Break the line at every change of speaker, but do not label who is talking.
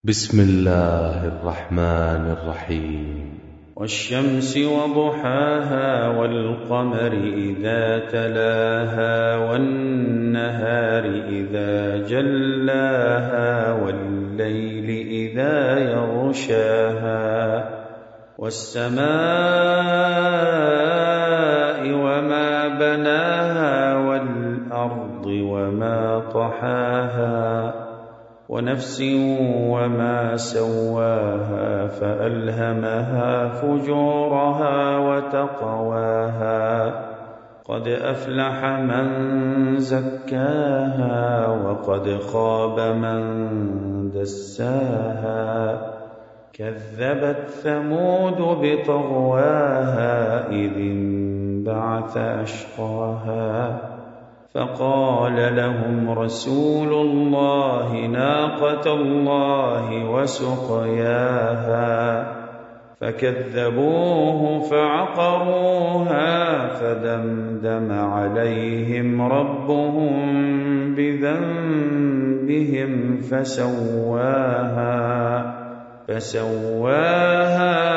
بسم الله الرحمن الرحيم.
والشمس وضحاها والقمر إذا تلاها والنهار إذا جلاها والليل إذا يغشاها والسماء وما بناها والأرض وما طحاها ونفس وما سواها فألهمها فجورها وتقواها قد أفلح من زكاها وقد خاب من دساها كذبت ثمود بطغواها إذ انبعث أشقاها فقال لهم رسول الله ناقة الله وسقياها فكذبوه فعقروها فدمدم عليهم ربهم بذنبهم فسواها